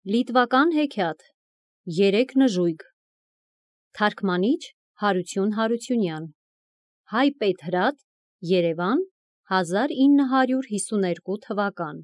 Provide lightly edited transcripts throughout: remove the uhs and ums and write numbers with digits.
Լիտվական հեքիաթ Երեք նժույգ Թարգմանիչ Հարություն Հարությունյան Հայ Պետհրատ Երևան 1952 թվական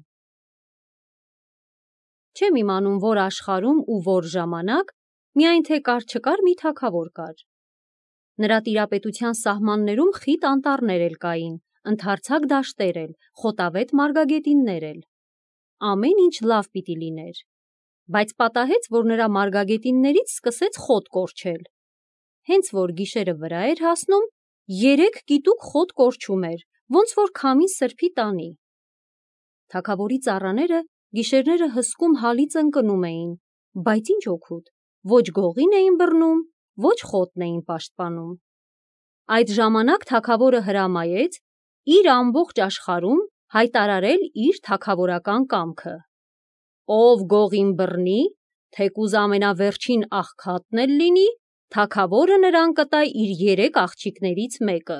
Չեմ իմանում որ աշխարհում ու որ ժամանակ միայն թե կար չկար մի թագավոր կար Նրա տիրապետության սահմաններում խիտ անտառներ էլ կային ընդարձակ դաշտեր էլ խոտավետ մարգագետիններ էլ Ամեն ինչ լավ պիտի լիներ Բայց պատահեց, որ նրա մարգագետիններից սկսեց խոտ կորչել։ Հենց որ գիշերը վրա էր հասնում, 3 կիտուկ խոտ կորչում էր, ոնց որ քամին սրբի տանի։ Թագավորի ծառաները գիշերները հսկում հալից ընկնում էին, բայց ինչ օգուտ, ոչ գողին էին բռնում, ոչ խոտն էին պաշտպանում։ Այդ ժամանակ թագավորը հրամայեց իր ամբողջ աշխարհում հայտարարել իր թագավորական կամքը։ Ով գողին բռնի, թեկուզ ամենավերջին աղքատն էլ լինի, թագավորը նրան կտա իր 3 աղջիկներից մեկը։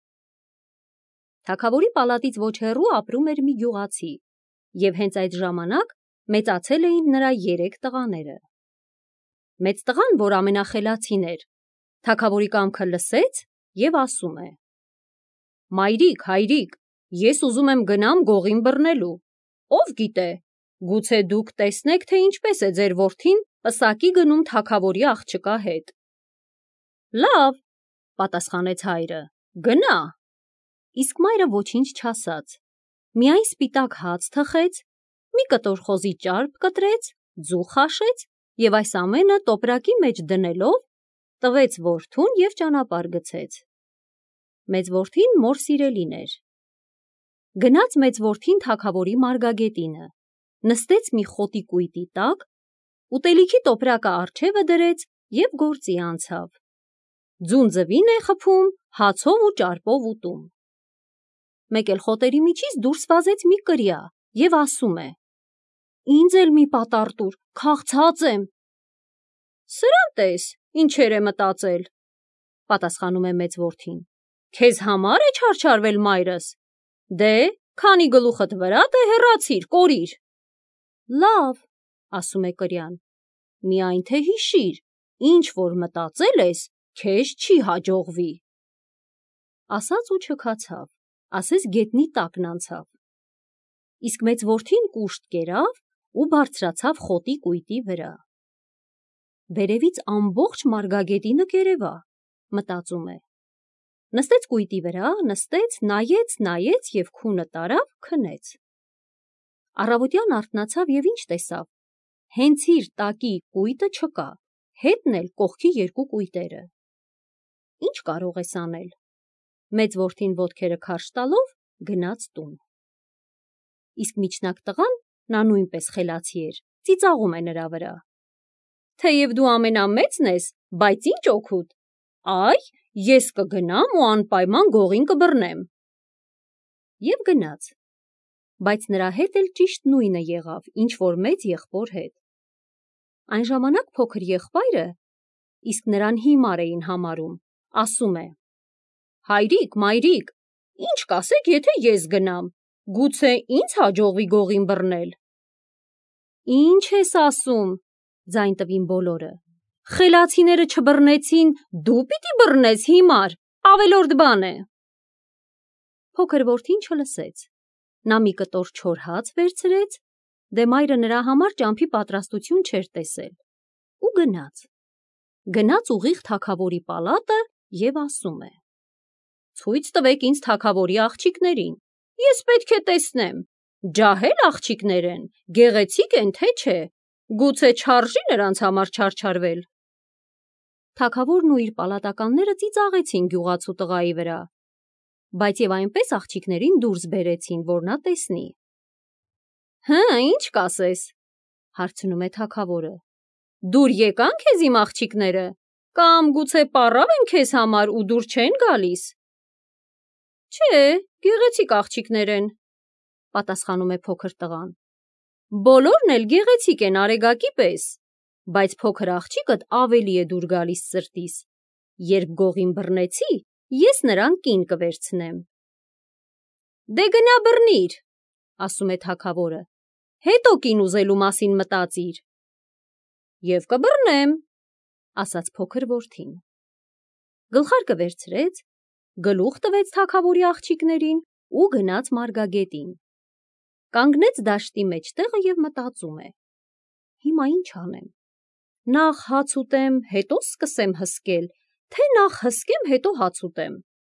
Թագավորի պալատից ոչ հեռու ապրում էր մի գյուղացի, եւ հենց այդ ժամանակ մեծացել էին նրա 3 տղաները։ Մեծ տղան, որ ամենախելացին էր, թագավորի կամքը լսեց եւ ասում է. Մայրիկ, հայրիկ, ես ուզում եմ գնամ գողին բռնելու։ Ով գիտե, Գուցե դուք տեսնեք, թե ինչպես է ձեր որդին պսակի գնում թագավորի աղջկա հետ։ Լավ, պատասխանեց հայրը, գնա։ Իսկ մայրը ոչինչ չասաց, միայն սպիտակ հաց թխեց, մի կտոր խոզի ճարպ կտրեց, ձու խաշեց եւ այս ամենը տոպրակի մեջ դնելով տվեց որդուն եւ ճանապարհ գցեց։ Մեծ որդին մոր սիրելին էր։ Գնաց մեծ որդին թագավորի մարգագետինը, նստեց մի խոտի կույտի տակ, ուտելիքի տոպրակը առջևը դրեց եւ գործի անցավ։ Ձուն ձվին է խփում, հացով ու ճարպով ուտում։ Մեկ էլ խոտերի միջից դուրս վազեց մի կրյա եւ ասում է. Ինձ էլ մի պատառ տուր, քաղցած եմ։ Սրան տես, ինչեր է մտածել, պատասխանում է մեծ որդին։ Քեզ համար է չարչարվել մայրս։ Դե, քանի գլուխդ վրատ է, հեռացիր, կորիր։ Լավ, ասում է կրյան, միայն թե հիշիր, ինչ որ մտածել ես, քեզ չի հաջողվի։ Ասաց ու չքացավ, ասես գետնի տակն անցավ։ Իսկ մեծ որդին կուշտ կերավ ու բարձրացավ խոտի կույտի վրա։ Վերևից ամբողջ մարգագետինը կերևա, մտածում է։ Նստեց կույտի վրա, նստեց, նայեց եւ քունը տարավ, քնեց։ Առավոտյան արթնացավ եւ ինչ տեսավ։ Հենց իր տակի կույտը չկա, հետն էլ կողքի 2 կույտերը։ Ինչ կարող ես անել։ Մեծ որդին ոտքերը քարշ տալով գնաց տուն։ Իսկ միջնակ տղան, նա նույնպես խելացի էր, ծիծաղում է նրա վրա։ Թեև դու ամենամեծն ես, բայց ինչ օգուտ։ Այ, ես կգնամ ու անպայման գողին կբռնեմ։ Եվ գնաց։ Բայց նրա հետ էլ ճիշտ նույնը եղավ, ինչ որ մեծ եղբոր հետ։ Այն ժամանակ փոքր եղբայրը, իսկ նրան հիմար էին համարում, ասում է. Հայրիկ, մայրիկ, ինչ կասեք, եթե ես գնամ, գուցե ինձ հաջողվի գողին բռնել։ Ինչ ես ասում, ձայն տվին բոլորը։ Խելացիները չբռնեցին, դու պիտի բռնես հիմար, ավելորդ բան է։ Փոքր որդին չլսեց։ Նա մի կտոր չոր հաց վերցրեց, դե մայրը նրա համար ճամփի պատրաստություն չէր տեսել, ու գնաց։ Գնաց ուղիղ թագավորի պալատը եւ ասում է. Ցույց տվեք ինձ թագավորի աղջիկներին, ես պետք է տեսնեմ, ջահել աղջիկներ են, գեղեցիկ են, թե չէ, գուցե չարժի նրանց համար չարչարվել։ Թագավորն ու իր պալատականները ծիծաղեցին գյուղացու տղայի վրա, բայց եւ այնպես աղջիկներին դուրս բերեցին, որ նա տեսնի։ Հը, ինչ կասես, հարցնում է թագավորը։ Դուր եկան քեզ իմ աղջիկները, կամ գուցե պառավ են քեզ համար ու դուր չեն գալիս։ Չէ, գեղեցիկ աղջիկներ են, պատասխանում է փոքր տղան։ Բոլորն էլ գեղեցիկ են արեգակի պես, բայց փոքր աղջիկդ ավելի է դուր գալիս սրտիս։ Երբ գողին բռնեցի, ես նրան կին կվերցնեմ։ Դե գնա բռնիր, ասում է թագավորը, հետո կին ուզելու մասին մտածիր, Եվ կբռնեմ, ասաց փոքր որդին։ Գլխարկը վերցրեց, գլուխ տվեց թագավորի աղջիկներին ու գնաց մարգագետին։ Կանգնեց դաշտի մեջտեղը և մտածում է. հիմա ինչ անեմ։ Նախ հաց ուտեմ, հետո սկսեմ հսկել, թե նախ հսկեմ, հետո հաց ուտեմ։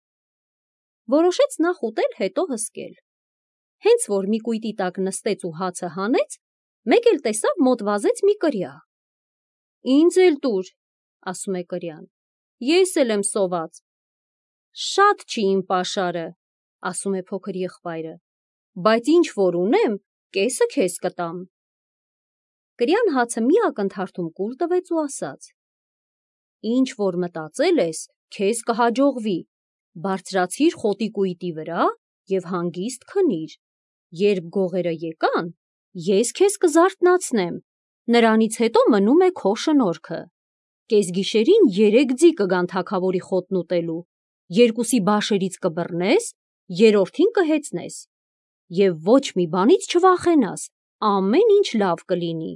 Որոշեց նախ ուտել, հետո հսկել։ Հենց որ մի կույտի տակ նստեց ու հացը հանեց, մեկ էլ տեսավ մոտ վազեց մի կրյա։ Ինձ էլ տուր, ասում է կրյան, ես էլ եմ սոված։ Շատ չի իմ պաշարը, ասում է փոքր եղբայրը, բայց ինչ որ ունեմ, կեսը քեզ կտամ։ Կրյան հացը մի ակնթարթում կուլ տվեց ու ասաց. ինչ որ մտածել ես, քեզ կհաջողվի, բարձրացիր խոտի կույտի վրա և հանգիստ քնիր, երբ գողերը եկան, ես քեզ կզարթնացնեմ, նրանից հետո մնում է քո շնորհքը, կեսգիշերին 3 ձի կգան թագավորի խոտն ուտելու, 2-ի բաշերից կբռնես, 3-ին կհեծնես, և ոչ մի բանից չվախենաս, ամեն ինչ լավ կլինի։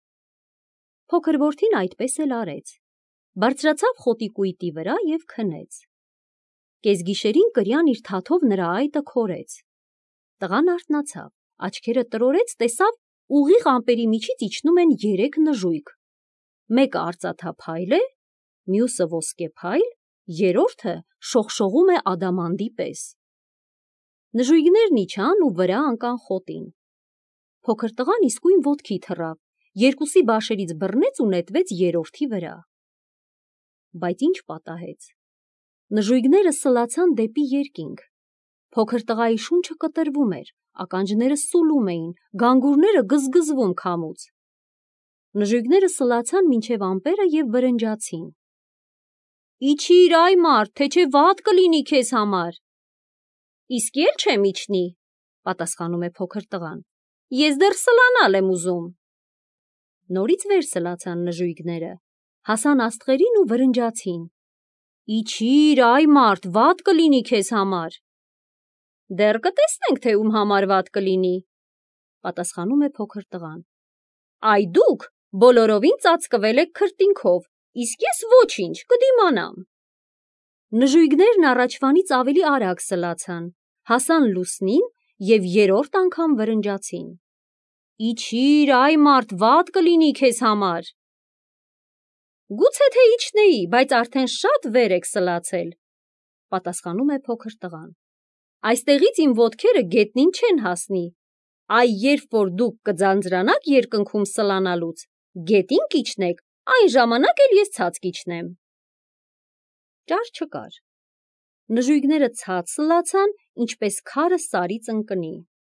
Փոքր որդին այդպես էլ արեց, բարձրացավ խոտի կույտի վրա և քնեց։ Կեսգիշերին կրյան իր թաթով նրա այտը քորեց։ Տղան արթնացավ, աչքերը տրորեց, տեսավ ուղիղ ամպերի միջից իջնում են 3 նժույգ, մեկը արծաթափայլ է, մյուսը ոսկեփայլ, 3-րդը շողշողում է ադամանդի պես։ Նժույգներն իջան ու վրա ընկան խոտին։ Փոքր տղան իսկույն ոտքի թռավ, 2-ի բաշերից բռնեց ու նետվեց 3-րդի վրա։ Բայց ինչ պատահեց։ Նժույգները սլացան դեպի երկինք։ Փոքր տղայի շունչը կտրվում էր, ականջները սուլում էին, գանգուրները գզգզվում քամուց։ Նժույգները սլացան մինչև ամպերը և վրնջացին։ Իջիր, այ մարդ, թե չէ վատ կլինի քեզ համար։ Իսկ էլ չեմ իջնի, պատասխանում է փոքր տղան, ես դեռ սլանալ եմ ուզում։ Նորից վեր սլացան նժույգները, հասան աստղերին ու վրնջացին։ Իջիր, այ մարդ, վատ կլինի քեզ համար։ Դեռ կտեսնենք, թե ում համար վատ կլինի, պատասխանում է փոքր տղան։ Այ դուք բոլորովին ծածկվել եք քրտինքով, իսկ ես ոչինչ, կդիմանամ։ Նժույգներն առաջվանից ավելի արագ սլացան, հասան լուսնին և 3-րդ անգամ վրնջացին։ Իջիր, այ մարդ, վատ կլինի քեզ համար։ Գուցե թե իջնեի, բայց արդեն շատ վեր եք սլացել, պատասխանում է փոքր տղան։ Այստեղից իմ ոտքերը գետնին չեն հասնի, այ երբ որ դուք կձանձրանաք երկնքում սլանալուց, գետին կիջնեք, այն ժամանակ էլ ես ցած կիջնեմ։ Ճար չկար։ Նժույգները ցած սլացան, ինչպես քարը սարից ընկնի։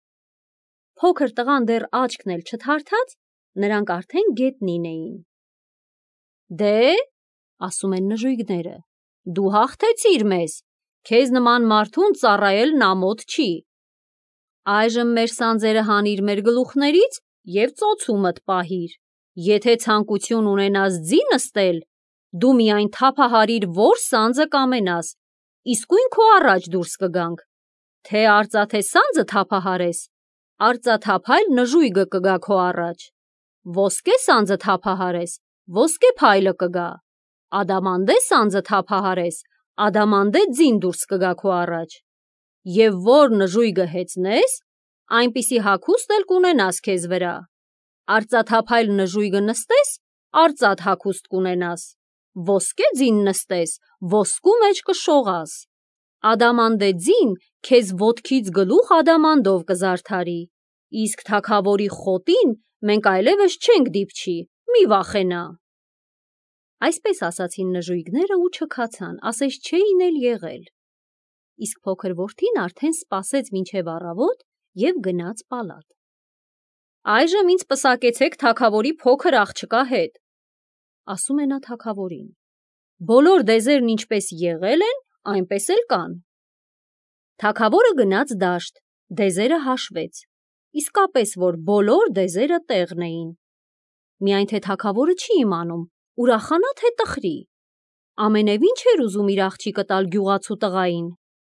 Փոքր տղան դեռ աչքն էլ չթարթած, նրանք արդեն գետնին էին։ Դե, ասում են նժույգները, դու հաղթեցիր մեզ, քեզ նման մարդուն ծառայելն ամոթ չի։ Այժմ մեր սանձերը հանիր մեր գլուխներից և ծոցումդ պահիր։ Եթե ցանկություն ունենաս ձի նստել, դու միայն թափահարիր, որ սանձը կամենաս, իսկույն քո առաջ դուրս կգանք, թե արծաթե սանձը թափահարես, արծաթափայլ նժույգը կգա քո առաջ, ոսկե սանձը թափահարես, ոսկեփայլը կգա, ադամանդե սանձը թափահարես, ադամանդե ձին դուրս կգա քո առաջ, և որ նժույգը հեծնես, այնպիսի հագուստ էլ կունենաս քեզ վրա, արծաթափայլ նժույգը նստես, արծաթ հագուստ կունենաս, ոսկե ձին նստես, ոսկու մեջ կշողաս, ադամանդե ձին քեզ ոտքից գլուխ ադամանդով կզարդարի, իսկ թագավորի խոտին մենք այլևս չենք դիպչի, մի վախենա։ Այսպես ասացին նժույգները ու չքացան, ասես չէին էլ եղել։ Իսկ փոքր որդին արդեն սպասեց մինչև առավոտ և գնաց պալատ։ Այժմ ինձ պսակեցեք թագավորի փոքր աղջկա հետ, ասում է նա թագավորին։ Բոլոր դեզերն ինչպես եղել են, այնպես էլ կան։ Թագավորը գնաց դաշտ, դեզերը հաշվեց, իսկապես որ բոլոր դեզերը տեղն էին։ Միայն թե թագավորը չի իմանում, ուրախանա թե տխրի։ Ամենևին չէր ուզում իր աղջիկը տալ գյուղացու տղային։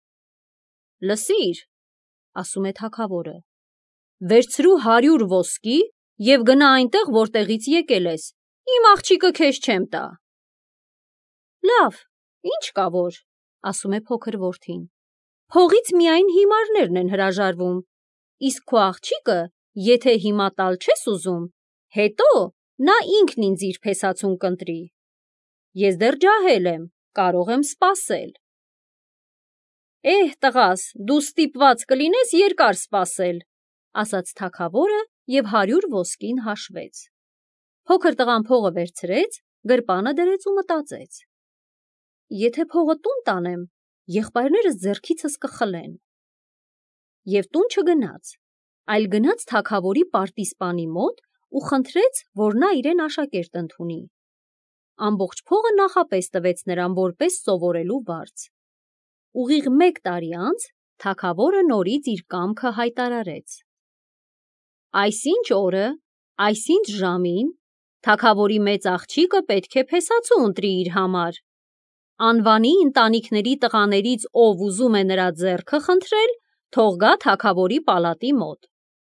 Լսիր, ասում է թագավորը, վերցրու 100 ոսկի և գնա այնտեղ, որտեղից եկել ես, Իմ աղջիկը քեզ չեմ տա։ Լավ, ինչ կա որ, ասում է փոքր որդին։ Փողից միայն հիմարներն են հրաժարվում, իսկ քո աղջիկը, եթե հիմա տալ չես ուզում, հետո նա ինքն ինձ իր փեսացուն կընտրի։ Ես դեռ ջահել եմ, կարող եմ սպասել։ Տղաս, դու ստիպված կլինես երկար սպասել, ասաց թագավորը և 100 ոսկին հաշվեց։ Փոքր տղան փողը վերցրեց, գրպանը դրեց ու մտածեց. Եթե փողը տուն տանեմ, եղբայրներս ձեռքիցս կխլեն։ Եվ տուն չգնաց, այլ գնաց թագավորի պարտիզպանի մոտ ու խնդրեց, որ նա իրեն աշակերտ ընդունի։ Ամբողջ փողը նախապես տվեց նրան որպես սովորելու վարձ։ Ուղիղ 1 տարի անց թագավորը նորից իր կամքը հայտարարեց. Այսինչ օրը, այսինչ ժամին թագավորի մեծ աղջիկը պետք է փեսացու ընտրի իր համար։ Անվանի ընտանիքների տղաներից ով ուզում է նրա ձեռքը խնդրել, թող գա թագավորի պալատի մոտ։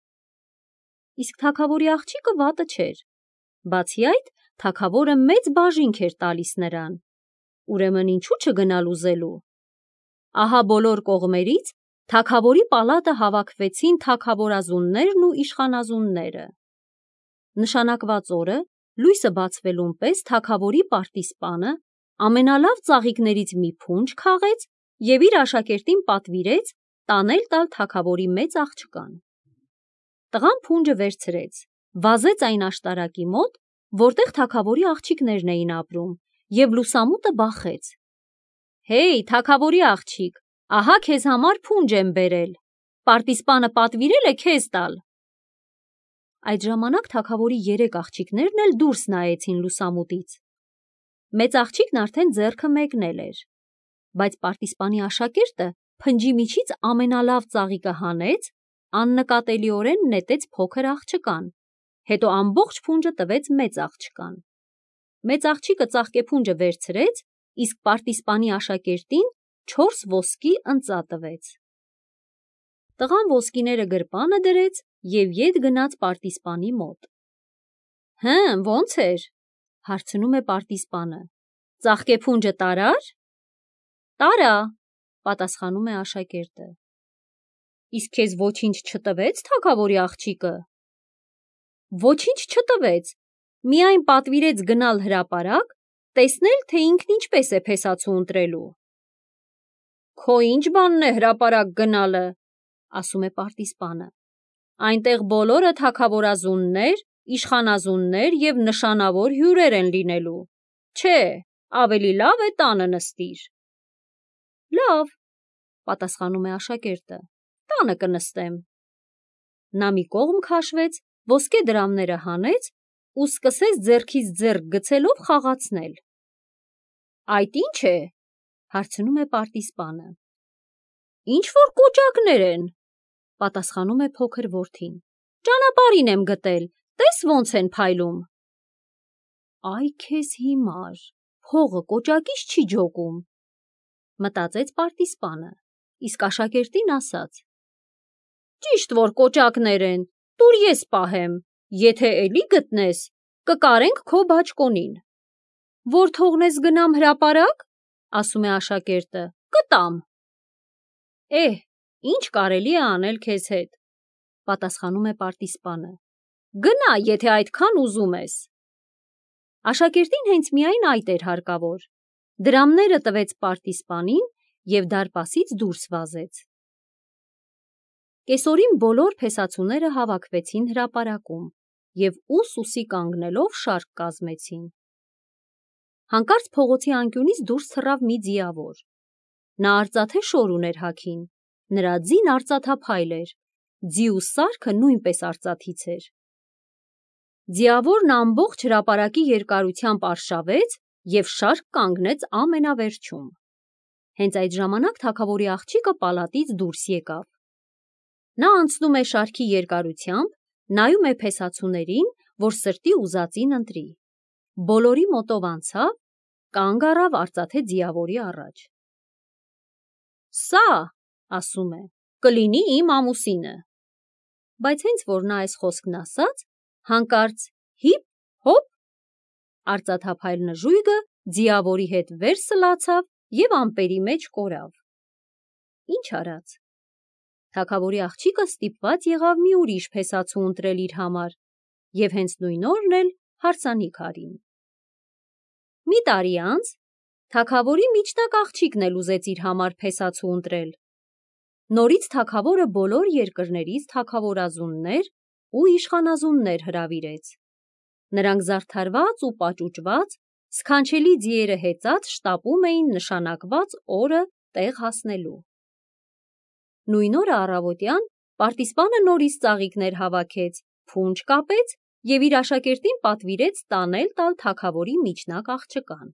Իսկ թագավորի աղջիկը վատը չէր։ Բացի այդ, թագավորը մեծ բաժինք էր տալիս նրան։ Ուրեմն ինչու չգնալ ուզելու։ Ահա բոլոր կողմերից թագավորի պալատը հավաքվեցին թագավորազուններն ու իշխանազունները։ Նշանակված օրը լույսը բացվելուն պես թագավորի պարտիզպանը ամենալավ ծաղիկներից մի փունջ քաղեց և իր աշակերտին պատվիրեց տանել տալ թագավորի մեծ աղջկան։ Տղան փունջը վերցրեց, վազեց այն աշտարակի մոտ, որտեղ թագավորի աղջիկներն էին ապրում, և լուսամուտը բախեց։ Հեյ, թագավորի աղջիկ, ահա քեզ համար փունջ եմ բերել, պարտիզպանը պատվիրել է քեզ տալ։ Այդ ժամանակ թագավորի 3 աղջիկներն էլ դուրս նայեցին լուսամուտից։ Մեծ աղջիկն արդեն ձեռքը մեկնել էր, բայց պարտիզպանի աշակերտը փնջի միջից ամենալավ ծաղիկը հանեց, աննկատելիորեն նետեց փոքր աղջկան, հետո ամբողջ փունջը տվեց մեծ աղջկան։ Մեծ աղջիկը ծաղկեփունջը վերցրեց, իսկ պարտիզպանի աշակերտին 4 ոսկի ընծա տվեց։ Տղան ոսկիները գրպանը դրեց և ետ գնաց պարտիզպանի մոտ։ Ո՞նց էր, հարցնում է պարտիզպանը, ծաղկեփունջը տարա՞ր։ Տարա, պատասխանում է աշակերտը։ Իսկ քեզ ոչինչ չտվեց թագավորի աղջիկը։ Ոչինչ չտվեց, միայն պատվիրեց գնալ հրապարակ, տեսնել, թե ինքն ինչպես է փեսացու ընտրելու։ Քո ինչ բանն է հրապարակ գնալը, ասում է պարտիզպանը։ Այնտեղ բոլորը թագավորազուններ, իշխանազուններ և նշանավոր հյուրեր են լինելու։ Չէ, ավելի լավ է տանը նստիր։ Լավ, պատասխանում է աշակերտը, տանը կնստեմ։ Նա մի կողմ քաշվեց, ոսկե դրամները հանեց ու սկսեց ձեռքից ձեռք գցելով խաղացնել։ Այդ ի՞նչ է, հարցնում է պարտիզպանը։ Ինչ-որ կոճակներ են, պատասխանում է փոքր որդին։ Ճանապարհին եմ գտել, տես ոնց են փայլում։ Այ քեզ հիմար, փողը կոճակից չի ջոկում, մտածեց պարտիզպանը, իսկ աշակերտին ասաց. Ճիշտ որ կոճակներ են, տուր ես պահեմ, եթե էլի գտնես, կկարենք քո բաճկոնին։ Որ թողնես գնամ հրապարակ, ասում է աշակերտը, կտամ։ Ինչ կարելի է անել քեզ հետ, պատասխանում է պարտիզպանը։ Գնա, եթե այդքան ուզում ես։ Աշակերտին հենց միայն այդ էր հարկավոր։ Դրամները տվեց պարտիզպանին և դարպասից դուրս վազեց։ Կեսօրին բոլոր փեսացուները հավաքվեցին հրապարակում և ուս-ուսի կանգնելով շարք կազմեցին։ Հանկարծ փողոցի անկյունից դուրս թռավ մի ձիավոր։ Նա արծաթե շոր ուներ հագին, նրա ձին արծաթափայլ էր, ձիու սարքը նույնպես արծաթից էր։ Ձիավորն ամբողջ հրապարակի երկարությամբ արշավեց և շարք կանգնեց ամենավերջում։ Հենց այդ ժամանակ թագավորի աղջիկը պալատից դուրս եկավ։ Նա անցնում է շարքի երկարությամբ, նայում է փեսացուներին, որ սրտի ուզածին ընտրի։ Բոլորի մոտով անցավ, կանգ առավ արծաթե ձիավորի առաջ։ Սա, ասում է, կլինի իմ ամուսինը։ Բայց հենց որ նա այս խոսքն ասաց, հանկարծ հիփ, հոփ, Արծաթափայլ նժույգը ձիավորի հետ վեր սլացավ և ամպերի մեջ կորավ։ Ինչ արած։ Թագավորի աղջիկը ստիպված եղավ մի ուրիշ փեսացու ընտրել իր համար և հենց նույն օրն էլ հարսանիք արին։ Մի տարի անց թագավորի միջնակ աղջիկն էլ ուզեց իր համար փեսացու ընտրել։ Նորից թագավորը բոլոր երկրներից թագավորազուններ ու իշխանազուններ հրավիրեց։ Նրանք զարդարված ու պաճուճված, սքանչելի ձիերը հեծած շտապում էին նշանակված օրը տեղ հասնելու։ Նույն օրը առավոտյան պարտիզպանը նորից ծաղիկներ հավաքեց, փունջ կապեց և իր աշակերտին պատվիրեց տանել տալ թագավորի միջնակ աղջկան։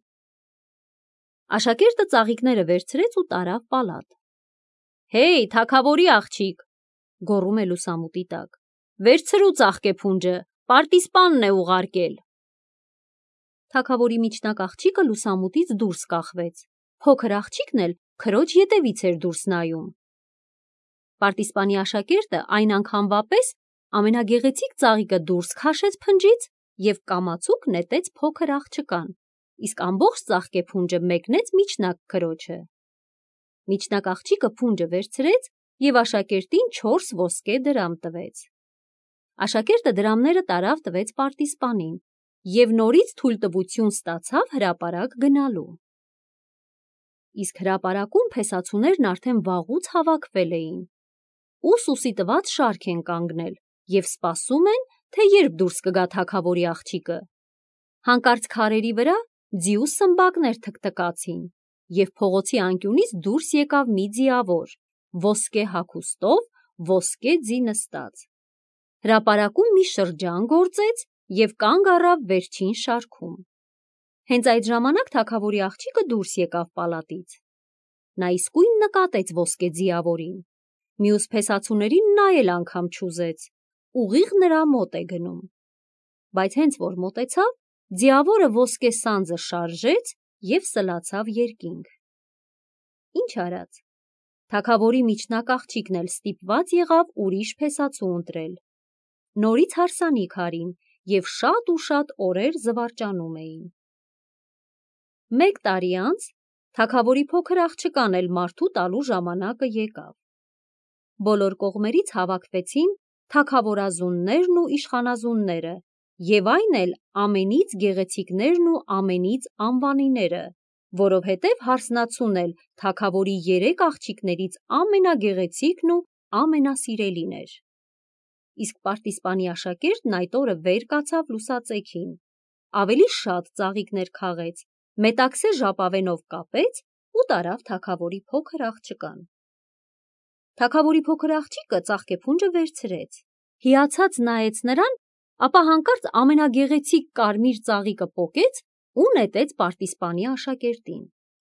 Աշակերտը ծաղիկները վերցրեց ու տարավ պալատ։ «Հեյ, թագավորի աղջիկ», գոռում է լուսամուտի տակ, «վերցրու ծաղկեփունջը, պարտիզպանն է ուղարկել»։ Թագավորի միջնակ աղջիկը լուսամուտից դուրս կախվեց, փոքր աղջիկն էլ քրոջ ետևից էր դուրս նայում։ Պարտիզպանի աշակերտը այն անգամվա պես ամենագեղեցիկ ծաղիկը դուրս քաշեց փնջից և կամացուկ նետեց փոքր աղջկան, իսկ ամբողջ ծաղկեփունջը մեկնեց միջնակ քրոջը։ Միջնակ աղջիկը փունջը վերցրեց և աշակերտին 4 ոսկե դրամ տվեց։ Աշակերտը դրամները տարավ տվեց պարտիզպանին և նորից թույլտվություն ստացավ հրապարակ գնալու։ Իսկ հրապարակում փեսացուներն արդեն վաղուց հավաքվել էին։ Ուսի տված շարք են կանգնել և սպասում են, թե երբ դուրս կգա թագավորի աղջիկը։ Հանկարծ քարերի վրա ձիու սմբակներ թքթքացին և փողոցի անկյունից դուրս եկավ մի ձիավոր, ոսկե հագուստով, ոսկե ձի նստած։ Հրապարակում մի շրջան գործեց և կանգ առավ վերջին շարքում։ Հենց այդ ժամանակ թագավորի աղջիկը դուրս եկավ պալատից։ Նա իսկույն նկատեց ոսկե ձիավորին։ Մյուս փեսացուներին նա էլ անգամ չուզեց, ուղիղ նրա մոտ է գնում։ Բայց հենց որ մոտեցավ, ձիավորը ոսկե սանձը շարժեց և սլացավ երկինք։ Ինչ արած։ Թագավորի միջնակ աղջիկն էլ ստիպված եղավ ուրիշ փեսացու ընտրել։ Նորից հարսանիք արին և շատ ու շատ օրեր զվարճանում էին։ Մեկ տարի անց թագավորի փոքր աղջկան էլ մարդու տալու ժամանակը եկավ։ Բոլոր կողմերից հավաքվեցին թագավորազուններն ու իշխանազունները և այն էլ ամենից գեղեցիկներն ու ամենից անվանիները, որովհետև հարսնացուն էլ թագավորի 3 աղջիկներից ամենագեղեցիկն ու ամենասիրելին էր։ Իսկ պարտիզպանի աշակերտն այդ օրը վեր կացավ լուսածեքին, ավելի շատ ծաղիկներ քաղեց, մետաքսե ժապավենով կապեց ու տարավ թագավորի փոքր աղջկան։ Թագավորի փոքր աղջիկը ծաղկեփունջը վերցրեց, հիացած նայեց նրան, ապա հանկարծ ամենագեղեցիկ կարմիր ծաղիկը պոկեց ու նետեց պարտիզպանի աշակերտին։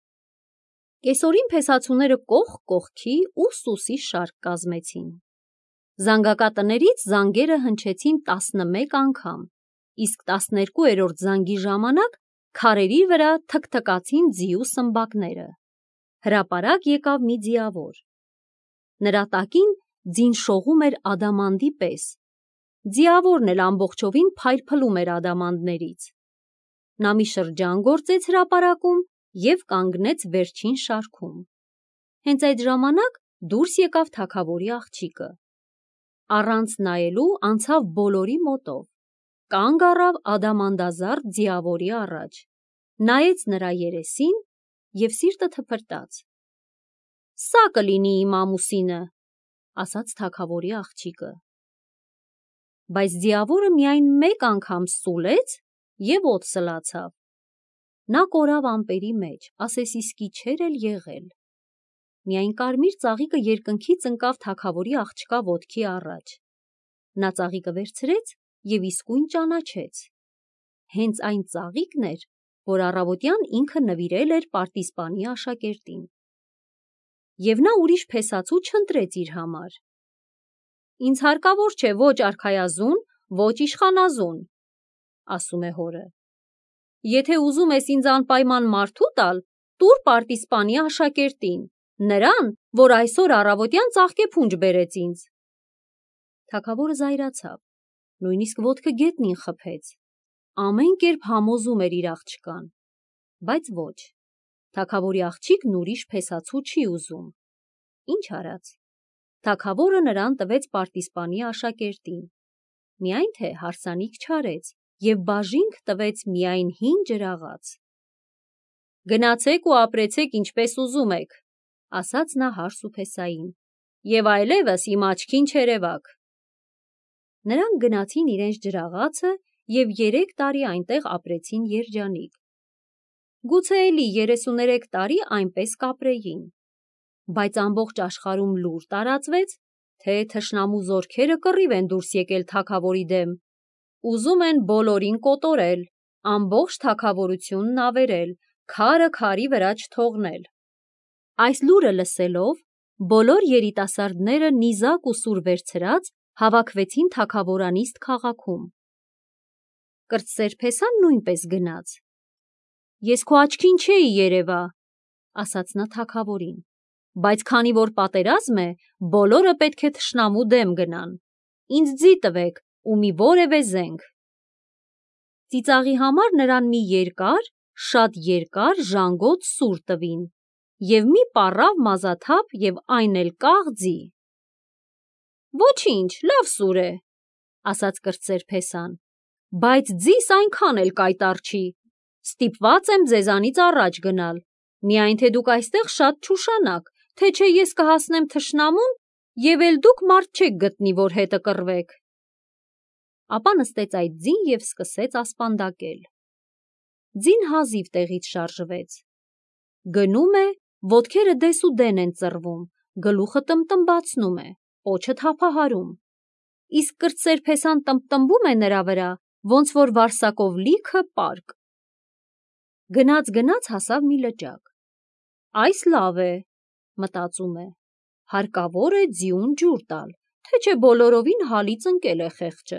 Կեսօրին փեսացուները կողք կողքի ու սուսի շարք կազմեցին։ Զանգակատներից զանգերը հնչեցին 11 անգամ, իսկ 12-րդ զանգի ժամանակ քարերի վրա թքթքացին ձիու սմբակները։ Հրապարակ եկավ մի ձիավոր։ Նրա տակին ձին շողում էր ադամանդի պես։ Ձիավորն էլ ամբողջովին փայլփլում էր ադամանդներից։ Նա մի շրջան գործեց հրապարակում և կանգնեց վերջին շարքում։ Հենց այդ ժամանակ դուրս եկավ թագավորի աղջիկը։ Առանց նայելու անցավ բոլորի մոտով, կանգ առավ ադամանդազարդ ձիավորի առաջ, նայեց նրա երեսին և սիրտը թփրտաց։ «Սա կլինի իմ ամուսինը», ասաց թագավորի աղջիկը։ Բայց ձիավորը միայն մեկ անգամ սուլեց և օդ սլացավ։ Նա կորավ ամպերի մեջ, ասես իսկի չէր էլ եղել։ Միայն կարմիր ծաղիկը երկնքից ընկավ թագավորի աղջկա ոտքի առաջ։ Նա ծաղիկը վերցրեց և իսկույն ճանաչեց։ Հենց այն ծաղիկն էր, որ առավոտյան ինքը նվիրել էր պարտիզպանի աշակերտին։ Եվ նա ուրիշ փեսացու չընտրեց իր համար։ «Ինձ հարկավոր չէ ոչ արքայազուն, ոչ իշխանազուն», ասում է հորը։ «Եթե ուզում ես ինձ անպայման մարդու տալ, տուր պարտիզպանի աշակերտին, նրան, որ այսօր առավոտյան ծաղկեփունջ բերեց ինձ»։ Թագավորը զայրացավ, նույնիսկ ոտքը գետնին խփեց։ ամեն կերպ համոզում էր իր աղջկան, բայց ոչ, թագավորի աղջիկն ուրիշ փեսացու չի ուզում։ Ինչ արած, թագավորը նրան տվեց պարտիզպանի աշակերտին, միայն թե հարսանիք չարեց և բաժինք տվեց միայն հին ջրաղաց։ «Գնացեք ու ապրեցեք ինչպես ուզում եք», ասաց նա հարս ու փեսային, «և այլևս իմ աչքին չերևաք»։ Նրանք գնացին իրենց ջրաղացը և 3 տարի այնտեղ ապրեցին երջանիկ։ Գուցե էլի 33 տարի այնպես կապրեին, բայց ամբողջ աշխարհում լուր տարածվեց, թե թշնամու զորքերը կռիվ են դուրս եկել թագավորի դեմ, ուզում են բոլորին կոտորել, ամբողջ թագավորությունն ավերել, քարը քարի վրա չթողնել։ Այս լուրը լսելով, բոլոր երիտասարդները նիզակ ու սուր վերցրած հավաքվեցին թագավորանիստ քաղաքում։ Կրտսեր նույնպես գնաց։ «Ես քո աչքին չէի երևա», ասաց նա թագավորին, «բայց քանի որ պատերազմ է, բոլորը պետք է թշնամու դեմ գնան։ Ինձ ձի տվեք ու մի որևէ զենք»։ Ծիծաղի համար նրան մի երկար, շատ երկար ժանգոտ սուր տվին և մի պառավ մազաթափ և այն էլ կաղ ձի։ «Ոչինչ, լավ սուր է», ասաց կրտսեր փեսան, «բայց ձիս այնքան էլ կայտառ չի, ստիպված եմ ձեզանից առաջ գնալ, միայն թե դուք այստեղ շատ չուշանաք, թե չէ ես կհասնեմ թշնամուն և էլ դուք մարդ չեք գտնի, որ հետը կռվեք»։ Ապա նստեց այդ ձին և սկսեց ասպանդակել։ Ձին հազիվ տեղից շարժվեց։ Գնում է, ոտքերը դեսուդեն են ծռվում, գլուխը տմբտմբացնում է, պոչը թափահարում, իսկ կրտսեր փեսան տմբտմբում է նրա վրա, ոնց որ վարսակով լիքը պարկ։ Գնաց հասավ մի լճակ։ «Այս լավ է», մտածում է, «հարկավոր է ձիուն ջուր տալ, թե չէ բոլորովին հալից ընկել է խեղճը»։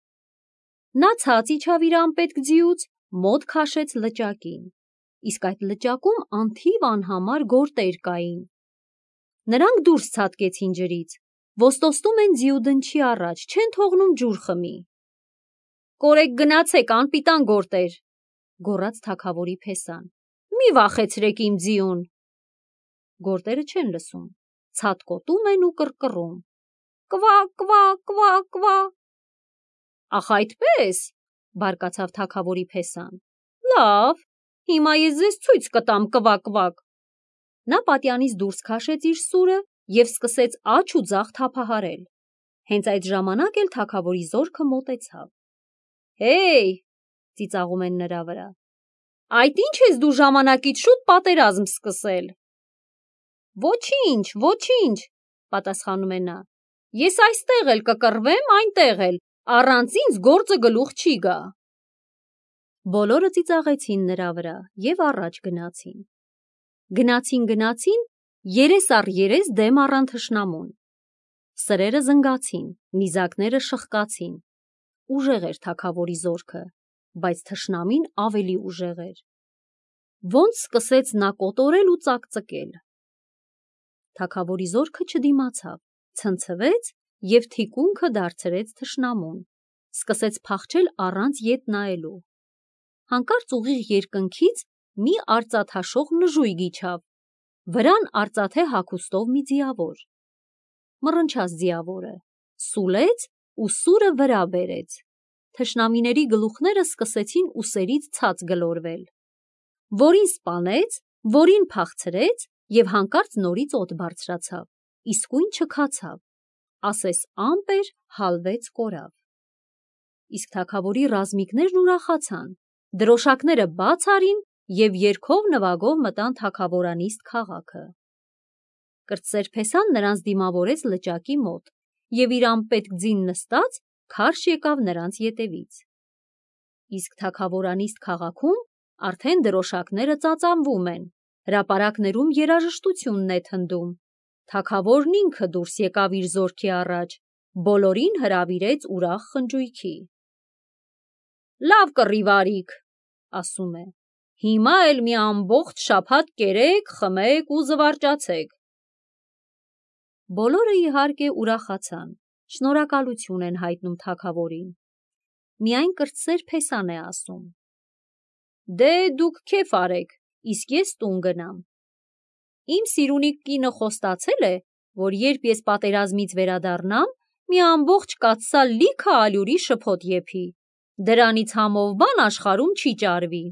Նա ցած իջավ իր անպետք ձիուց, մոտ քաշեց լճակին, իսկ այդ լճակում անթիվ անհամար գորտեր կային։ Նրանք դուրս ցատկեցին ջրից, ոստոստում են ձիու դնչի առաջ, չեն թողնում ջուր խմի։ «Կորեք գնացեք, անպիտան գորտեր», գոռաց թագավորի փեսան, «մի վախեցրեք իմ ձիուն»։ Գորտերը չեն լսում, ցատկոտում են ու կռկռում. «Կվա, կվա, կվա, կվա»։ «Ախ այդպե՞ս», բարկացավ թագավորի փեսան, «լավ, հիմա ես ձեզ ցույց կտամ կվա-կվակ»։ Նա պատյանից դուրս քաշեց իր սուրը և սկսեց աջ ու ձախ թափահարել։ Հենց այդ ժամանակ էլ թագավորի զորքը մոտեցավ։ «Հեյ», ծիծաղում են նրա վրա, «այդ ի՞նչ ես դու ժամանակից շուտ պատերազմ սկսել»։ «Ոչինչ, ոչինչ», պատասխանում է նա, «ես այստեղ էլ կկռվեմ, այնտեղ էլ, առանց ինձ գործը գլուխ չի գա»։ Բոլորը ծիծաղեցին նրա վրա և առաջ գնացին։ Գնացին, երես առ երես դեմ առան թշնամուն։ Սրերը զնգացին, նիզակները շխկացին։ Ուժեղ էր թագավորի զորքը, բայց թշնամին ավելի ուժեղ էր։ Ոնց սկսեց նա կոտորել ու ծակծկել։ Թագավորի զորքը չդիմացավ, ցնցվեց և թիկունքը դարձրեց թշնամուն, սկսեց փախչել առանց ետ նայելու։ Հանկարծ ուղիղ երկնքից մի արծաթաշող նժույգ իջավ, վրան արծաթե հագուստով մի ձիավոր։ Մռնչաց ձիավորը, սուլեց ու սուրը վրա բերեց։ Թշնամիների գլուխները սկսեցին ուսերից ցած գլորվել։ Որին սպանեց, որին փախցրեց և հանկարծ նորից օդ բարձրացավ, իսկույն չքացավ, ասես ամպ էր, հալվեց, կորավ։ Իսկ թագավորի ռազմիկներն ուրախացան, դրոշակները բաց արին և երգով-նվագով մտան թագավորանիստ քաղաքը։ Կրտսեր փեսան նրանց դիմավորեց լճակի մոտ և իր անպետք ձին նստած քարշ եկավ նրանց ետևից։ Իսկ թագավորանիստ քաղաքում արդեն դրոշակները ծածանվում են, հրապարակներում երաժշտությունն է թնդում։ Թագավորն ինքը դուրս եկավ իր զորքի առաջ, բոլորին հրավիրեց ուրախ խնջույքի։ «Լավ կռիվ արիք», ասում է, «հիմա էլ մի ամբողջ շաբաթ կերեք, խմեք ու զվարճացեք»։ Բոլորը իհարկե ուրախացան, շնորհակալություն են հայտնում թագավորին։ միայն կրտսեր Փեսան է ասում. Դե դուք քեֆ արեք, իսկ ես տուն գնամ։ Իմ սիրունի կինը խոստացել է, որ երբ ես պատերազմից վերադառնամ, մի ամբողջ կաթսա լիքը ալյուրի շփոթ եփի, դրանից համով բան աշխարհում չի ճարվի։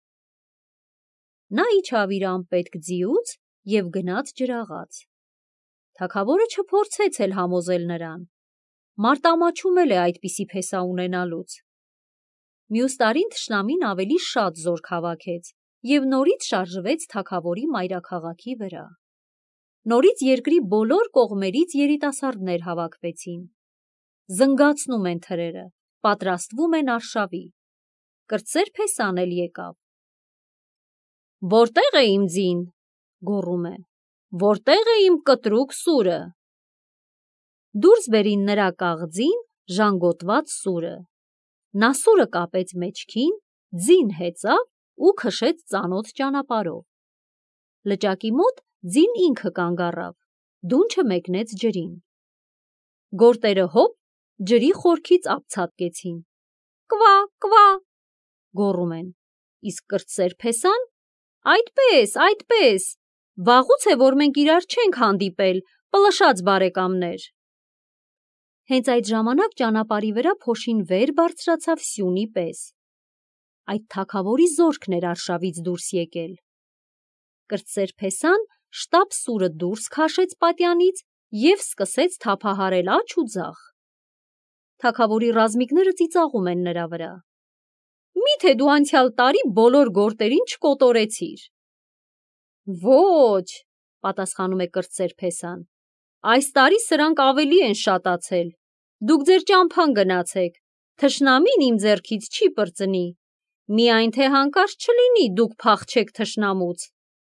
Նա իջավ իր անպետք ձիուց և գնաց ջրաղաց։ Թագավորը չփորձեց էլ համոզել նրան, մարտամաչում էլ է այդպիսի փեսա ունենալուց։ Մյուս տարին թշնամին ավելի շատ զորք հավաքեց և նորից շարժվեց թագավորի մայրաքաղաքի վրա։ Նորից երկրի բոլոր կողմերից երիտասարդներ հավաքվեցին։ Զնգացնում են թրերը, պատրաստվում են արշավի։ Կրտսեր Փեսան էլ եկավ։ Որտե՞ղ է իմ ձին, գոռում է, որտե՞ղ է իմ կտրուկ սուրը։ Դուրս բերին նրա կաղձին, ժանգոտված սուրը։ Նա սուրը կապեց մեջքին, ձին հեծավ ու քշեց ծանոթ ճանապարհով։ Լճակի մոտ ձին ինքը կանգ առավ, դունչը մեկնեց ջրին։ Գորտերը հոպ, ջրի խորքից ափ ցատկեցին։ Կվա, կվա, գոռում են, իսկ կրտսեր Փեսան այդպես, վաղուց է, որ մենք իրար չենք հանդիպել, պլշած բարեկամներ։ Հենց այդ ժամանակ ճանապարհի վրա փոշին վեր բարձրացավ սյունի պես։ Այդ թագավորի զորքն էր արշավից դուրս եկել։ Կրտսեր Փեսան շտապ սուրը դուրս քաշեց պատյանից և սկսեց թափահարել աջ ու ձախ։ Թագավորի ռազմիկները ծիծաղում են նրա վրա։ Միթե դու անցյալ տարի բոլոր գորտերին չկոտորեցիր։ Ոչ, պատասխանում է կրտսեր Փեսան, այս տարի սրանք ավելի են շատացել։ Դուք ձեր ճամփան գնացեք, թշնամին իմ ձեռքից չի պրծնի, միայն թե հանկարծ չլինի դուք փախչեք թշնամուց։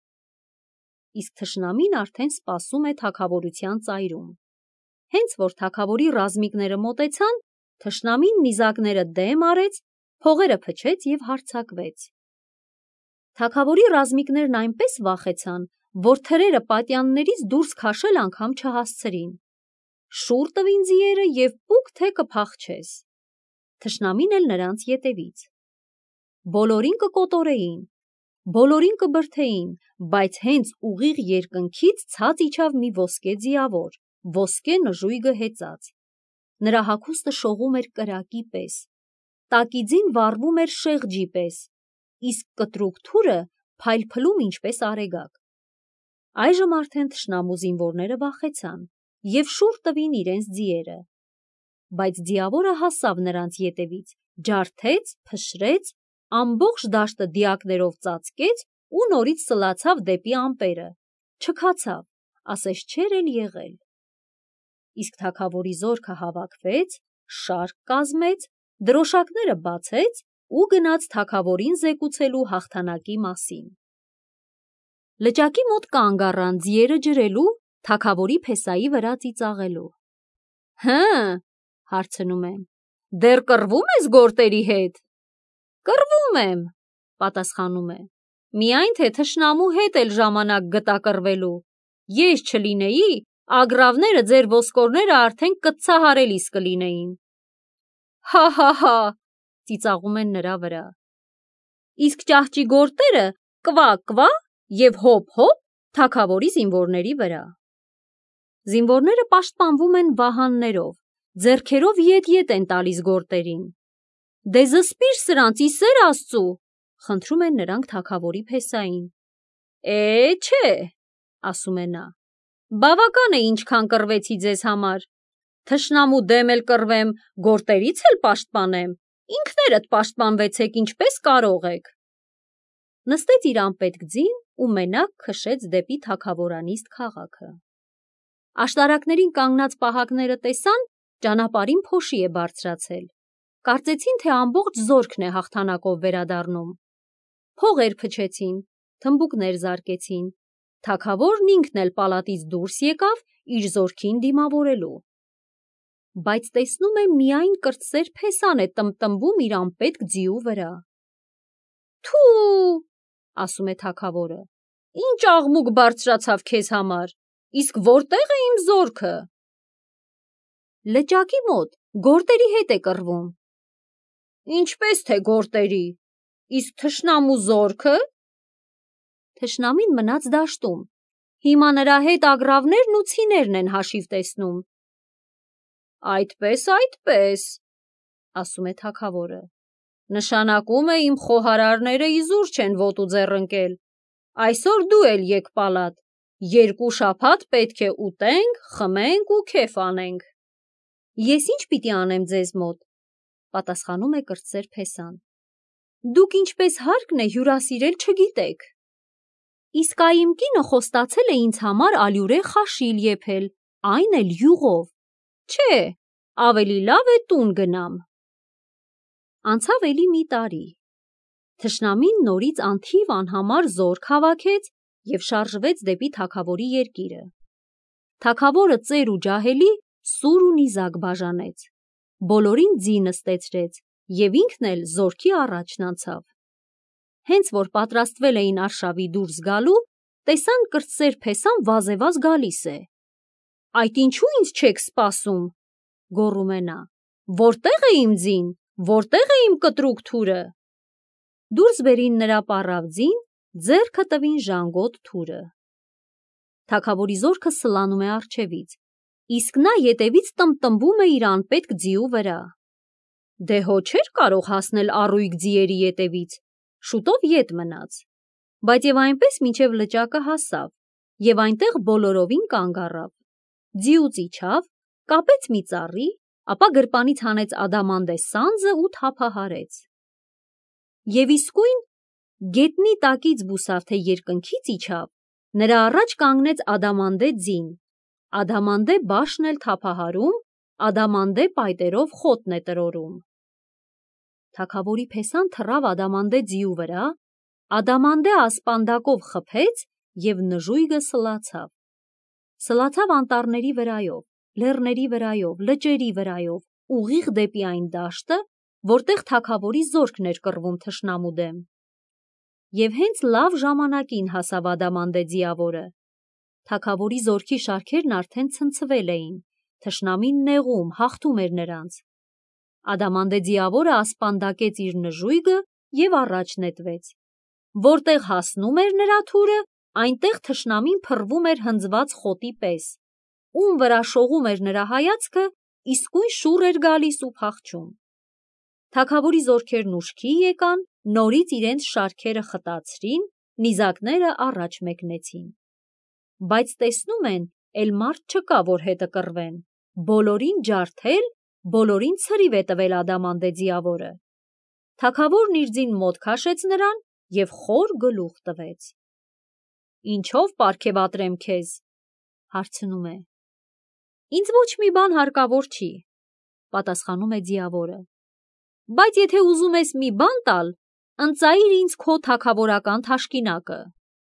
Իսկ թշնամին արդեն սպասում է թագավորության ծայրում։ Հենց որ թագավորի ռազմիկները մոտեցան, թշնամին նիզակները դեմ արեց, փողերը փչեց և հարձակվեց։ Թագավորի ռազմիկներն այնպես վախեցան, որ թրերը պատյաններից դուրս քաշել անգամ չհասցրին։ Շուռ տվին ձիերը և պուկ թե կփախչես։ Թշնամին էլ նրանց ետևից։ Բոլորին կկոտորեին, բոլորին կբրդեին, բայց հենց ուղիղ երկնքից ցած իջավ մի ոսկե ձիավոր, ոսկե նժույգը հեծած։ Նրա հագուստը շողում էր կրակի պես, տակիձին վառվում էր շեղջի պես, իսկ կտրուկ թուրը փայլփլում ինչպես արեգակ։ Այժմ արդեն թշնամու զինվորները վախեցան և շուռ տվին իրենց ձիերը։ Բայց ձիավորը հասավ նրանց ետևից, ջարդեց, փշրեց, ամբողջ դաշտը դիակներով ծածկեց ու նորից սլացավ դեպի ամպերը, չքացավ, ասես չէր էլ եղել։ Իսկ թագավորի զորքը հավաքվեց, շարք կազմեց, դրոշակները բացեց ու գնաց թագավորին զեկուցելու հաղթանակի մասին։ Լճակի մոտ կանգ առան ձիերը ջրելու, թագավորի Փեսայի վրա ծիծաղելու։ Հը, հարցնում են, դեռ կռվում ես գորտերի հետ։ Կռվում եմ, պատասխանում է, միայն թե թշնամու հետ էլ ժամանակ գտա կռվելու։ Ես չլինեի, ագռավները ձեր ոսկորները արդեն կծցահարելիս կլինեին։ Հա, ծիծաղում են նրա վրա։ Իսկ ճահճի գորտերը կվա և հոպ թագավորի զինվորների վրա։ Զինվորները պաշտպանվում են վահաններով, ձեռքերով ետ են տալիս գորտերին։ Դե զսպիր սրանց, ի սեր Աստծու, խնդրում են նրանք թագավորի Փեսային։ Չէ, ասում է նա, բավական է ինչքան կռվեցի ձեզ համար, թշնամու դեմ էլ կռվեմ, գորտերից էլ պաշտպանեմ, ինքներդ պաշտպանվեցեք ինչպես կարող եք։ Նստեց իր անպետք ձին ու մենակ քշեց դեպի թագավորանիստ քաղաքը։ Աշտարակներին կանգնած պահակները տեսան, ճանապարհին փոշի է բարձրացել։ Կարծեցին, թե ամբողջ զորքն է հաղթանակով վերադառնում։ Փողեր փչեցին, թմբուկներ զարկեցին։ Թագավորն ինքն էլ պալատից դուրս եկավ իր զորքին դիմավորելու։ Բայց տեսնում է միայն կրտսեր Փեսան է տնբում իր անպետք ձիու վրա։ Թու, ասում է թագավորը, ինչ աղմուկ բարձրացավ քեզ համար, իսկ որտե՞ղ է իմ զորքը։ Լճակի մոտ, գորտերի հետ է կռվում։ Ինչպես թե գորտերի, իսկ թշնամու զորքը։ Թշնամին մնաց դաշտում, հիմա նրա հետ ագռավներն ու ցիներն են հաշիվ տեսնում։ Այդպես, ասում է թագավորը, նշանակում է իմ խոհարարները իզուր չեն ոտու ձեռ ընկել, այսօր դու էլ եկ պալատ, 2 շաբաթ պետք է ուտենք, խմենք ու քեֆ անենք։ Ես ինչ պիտի անեմ ձեզ մոտ, պատասխանում է կրտսեր փեսան, դուք ինչպես հարկն է հյուրասիրել չգիտեք։ Իսկ այ իմ կինը խոստացել է ինձ համար ալյուրե խաշիլ եփել, այն էլ յուղով, չէ, ավելի լավ է տուն գնամ։ Անցավ էլի մի տարի, թշնամին նորից անթիվ անհամար զորք հավաքեց և շարժվեց դեպի թագավորի երկիրը։ Թագավորը ծեր ու ջահելի, սուր ու նիզակ բաժանեց, բոլորին ձի նստեցրեց և ինքն էլ զորքի առաջն անցավ։ Հենց որ պատրաստվել էին արշավի դուրս գալու, տեսան կրտսեր փեսան վազեվազ գալիս է։ Այդ ինչու ինձ չեք սպասում, գոռում է նա, որտե՞ղ է իմ ձին, որտե՞ղ է իմ կտրուկ թուրը։ Դուրս բերին նրա պառավ ձին, ձեռքը տվին ժանգոտ թուրը։ Թագավորի զորքը սլանում է առջևից, իսկ նա ետևից տմբտմբում է իր անպետք ձիու վրա։ Դե հո չէր կարող հասնել առույգ ձիերի ետևից, շուտով ետ մնաց, բայց և այնպես մինչև լճակը հասավ և այնտեղ բոլորովին կանգ առավ, ձիուց իջավ, կապեց մի ծառի, ապա գրպանից հանեց ադամանդե սանձը ու թափահարեց։ Եվ իսկույն գետնի տակից բուսավ, թե երկնքից իջավ, նրա առաջ կանգնեց ադամանդե ձին, ադամանդե բաշն էլ թափահարում, ադամանդե պայտերով խոտն է տրորում։ Թագավորի փեսան թռավ ադամանդե ձիու վրա, ադամանդե ասպանդակով խփեց և նժույգը սլացավ։ Սլացավ անտառների վրայով, լեռների վրայով, լճերի վրայով, ուղիղ դեպի այն դաշտը, որտեղ թագավորի զորքն էր կռվում թշնամու դեմ։ Եվ հենց լավ ժամանակին հասավ ադամանդե ձիավորը։ Թագավորի զորքի շարքերն արդեն ցնցվել էին, թշնամին նեղում, հաղթում էր նրանց։ Ադամանդե ձիավորը ասպանդակեց իր նժույգը և առաջ նետվեց։ Որտեղ հասնում էր նրա թուրը, այնտեղ թշնամին փռվում էր հնձված խոտի պես, ում վրա շողում էր նրա հայացքը, իսկույն շուռ էր գալիս ու փախչում։ Թագավորի զորքերն ուշքի եկան, նորից իրենց շարքերը խտացրին, նիզակները առաջ մեկնեցին։ Բայց տեսնում են, էլ մարդ չկա, որ հետը կռվեն, բոլորին ջարդել, բոլորին ցրիվ է տվել ադամանդե ձիավորը։ Թագավորն իր ձին մոտ քաշեց նրան և խոր գլուխ տվեց։ Ինչով պարգևատրեմ քեզ, հարցնում է։ Ինձ ոչ մի բան հարկավոր չի, պատասխանում է ձիավորը, բայց եթե ուզում ես մի բան տալ, ընծայիր ինձ քո թագավորական թաշկինակը։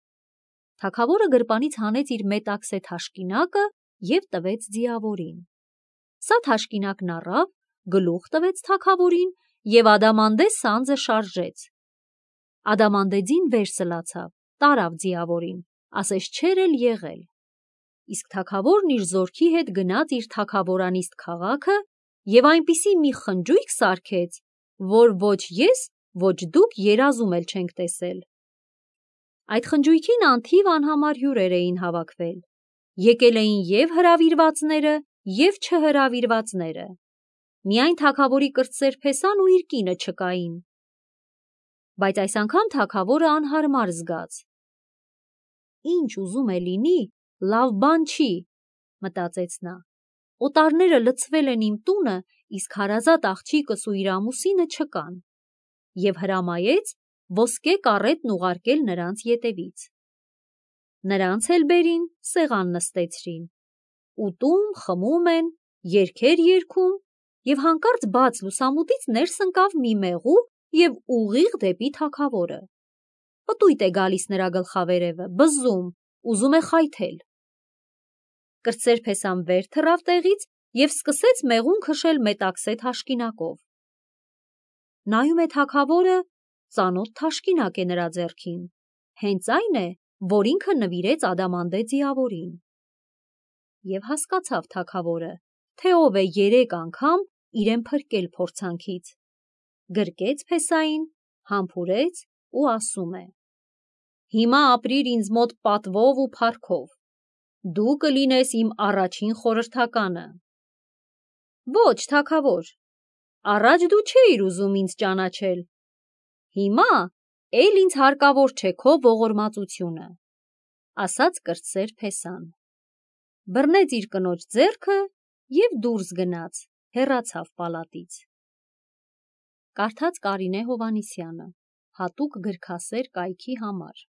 Թագավորը գրպանից հանեց իր մետաքսե թաշկինակը և տվեց ձիավորին։ Սա թաշկինակն առավ, գլուխ տվեց թագավորին և ադամանդե սանձը շարժեց։ Ադամանդե ձին վեր սլացավ, տարավ ձիավորին, ասես չէր էլ եղել։ Իսկ թագավորն իր զորքի հետ գնաց իր թագավորանիստ քաղաքը և այնպիսի մի խնջույք սարքեց, որ ոչ ես, ոչ դուք երազում էլ չենք տեսել։ Այդ խնջույքին անթիվ անհամար հյուրեր էին հավաքվել, եկել էին և հրավիրվածները, և չհրավիրվածները։ Միայն թագավորի կրտսեր փեսան ու իր կինը չկային։ Բայց այս անգամ թագավորը անհարմար զգաց։ Ինչ ուզում է լինի, լավ բան չի, մտածեց նա։ Օտարները լցվել են իմ տունը, իսկ հարազատ աղջիկս ու իր ամուսինը չկան։ Եվ հրամայեց ոսկե կառետն ուղարկել նրանց ետևից։ Նրանց էլ բերին, սեղան նստեցրին, ուտում, խմում են, երգեր երգում, և հանկարծ բաց լուսամուտից ներս ընկավ մի մեղու և ուղիղ դեպի թագավորը։ Պտույտ է գալիս նրա գլխավերևը, բզում, ուզում է խայթել։ Կրտսեր փեսան վեր թռավ տեղից և սկսեց մեղուն քշել մետաքսե թաշկինակով։ Նայում է թագավորը, ծանոթ թաշկինակ է նրա ձեռքին, հենց այն է, որ ինքը նվիրեց ադամանդե ձիավորին։ Եվ հասկացավ թագավորը, թե ով է 3 անգամ իրեն փրկել փորձանքից։ գրկեց Փեսային, համբուրեց ու ասում է. «Հիմա ապրիր ինձ մոտ պատվով ու փառքով, դու կլինես իմ առաջին խորհրդականը»։ «Ոչ, թագավոր, առաջ դու չէիր ուզում ինձ ճանաչել, հիմա էլ ինձ հարկավոր չէ քո ողորմածությունը», ասաց կրտսեր Փեսան։ Բռնեց իր կնոջ ձեռքը և դուրս գնաց, հեռացավ պալատից։ Կարդաց Կարինե Հովհաննիսյանը, հատուկ գրքասեր կայքի համար։